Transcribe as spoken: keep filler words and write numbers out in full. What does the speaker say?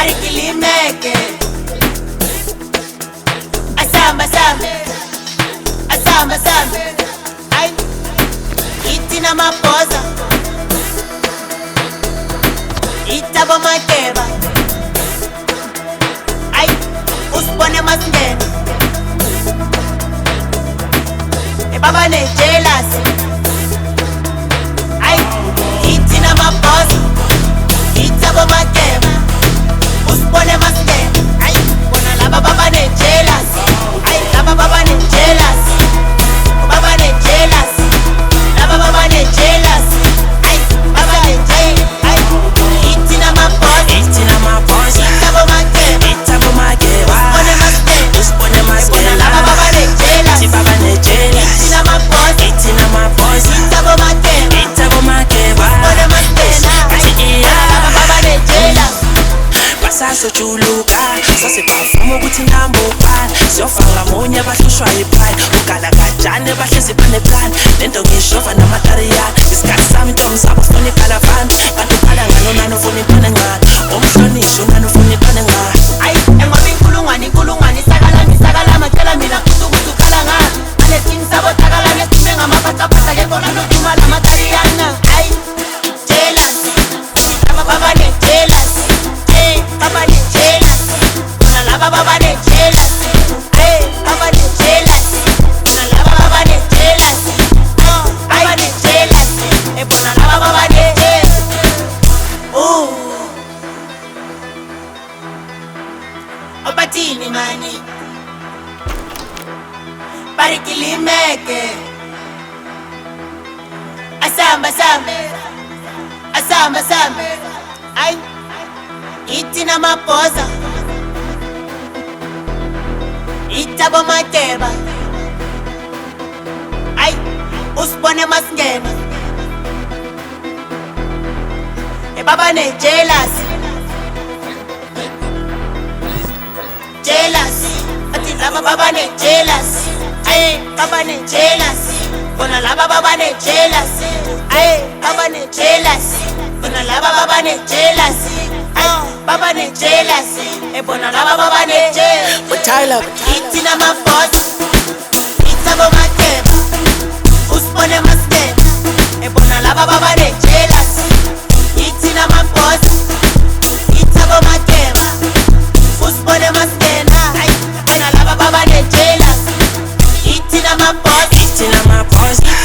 barikilimeke asamba samba asamba samba ay itina maposa itabo makeba ay usibone masingena ebaba ne jealous ay itina maposa itabo makeba usibone masingena ay bona laba baba ne jealous ay laba baba ne jealous baba ne jealous laba baba ne jealous ay baba ne jealous ay itina maposa itina maposa itabo makeba itabo makeba usibone masingena usibone masingena laba baba ne jealous ti baba ne jealous itina maposa itina maposa itabo makeba itabo makeba usibone masingena kathi iya laba baba ne jealous basasojuluka sasibavuma ukuthi ngambopana siyofaka munye bahlushwa yipride ukala kajane bahlezi baneplan lento ngishova namatariyana isikhathi sami intombi zabo funa ikalavana kanti ukhala ngalo nani ufuna intwana encane umhlonishwa unani ufuna intwana encane ay engoba inkulungwane inkulungwane isakala ngisakala macela mina kuthi ukuthi ukhala ngani alesini sabo takala nesime ngamaphathaphatha ngekona noduma lamatariyana ay jealous laba baba ne jealous hey baba ne jealous bona laba baba ne jealous hey baba ne jealous bona laba baba ne jealous oh baba ne jealous hey bona laba baba ne jealous oh obatini mani barikilimeke asamba samba asamba samba ay itina maposa itabo makeba ay usibone masingena ebaba ne jealous jealous athi laba baba ne jealous ay baba ne jealous bona laba baba ne jealous ay baba ne jealous bona laba baba ne jealous ay baba ne jealous e bona laba baba ne jealous but Tyler itina maposa itabo makeba usibone masingena e bona laba baba ne jealous itina maposa itabo makeba usibone masingena ay bona laba baba ne jealous itina maposa itina maposa